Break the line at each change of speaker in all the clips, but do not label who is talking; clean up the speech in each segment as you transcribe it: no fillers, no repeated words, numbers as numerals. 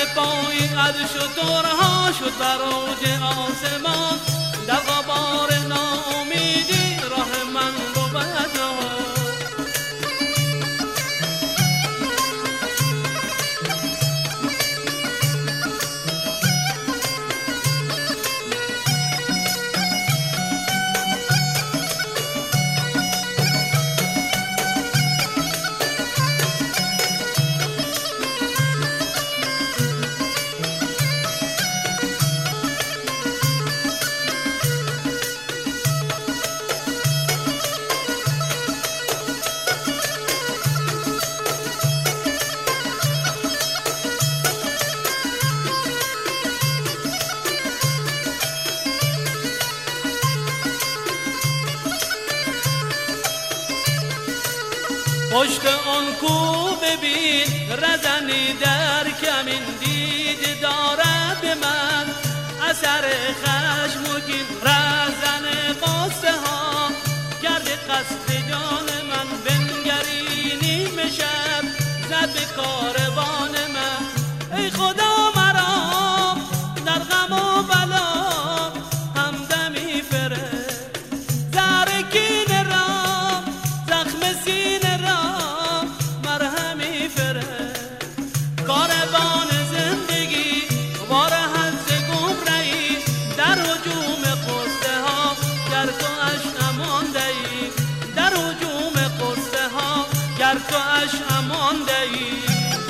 پایی از شترها شد بر اوج آسمان، در غبار ناامیدی راه من بود. پشت آن کو ببین رزنی در کمین، دید دارد به من اثر خشمگین. رزن قصه ها کرده قصد جان من، بنگری نیمه شب زد به کاروان من. ای خدا مرا در غم و بلا همدمی فرست، زهر کینه را زخم سینه را مرهمی فرست. کاروان زندگی بار حز گمرهی، در هجوم قصه ها گر تو اش امان دهی، در هجوم قصه ها گر تو اش امان دهی.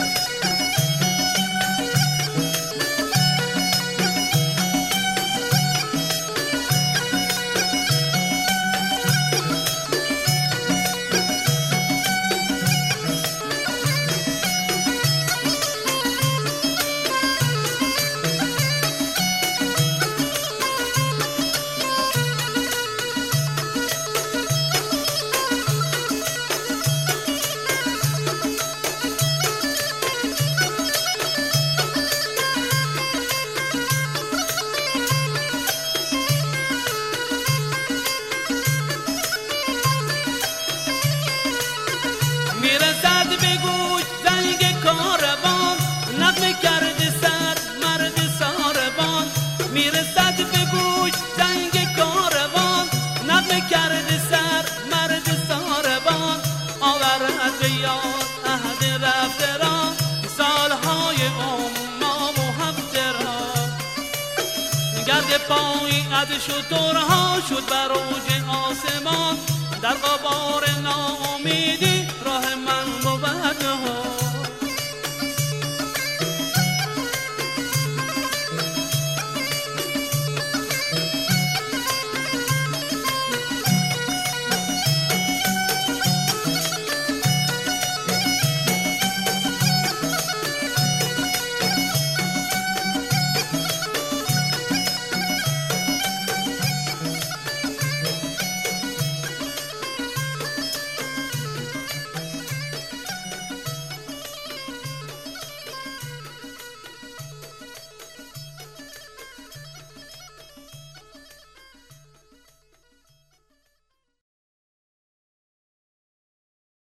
میرسد به گوش زنگ کاروان، نغمه کرده سر مرد ساربان. میرسد به گوش زنگ کاروان، نغمه کرده سر مرد ساربان. آورد به یاد عهد رفته را، سالهای امام و هفته را. گرد پایی از شترها شد بر اوج آسمان، در غبار ناامید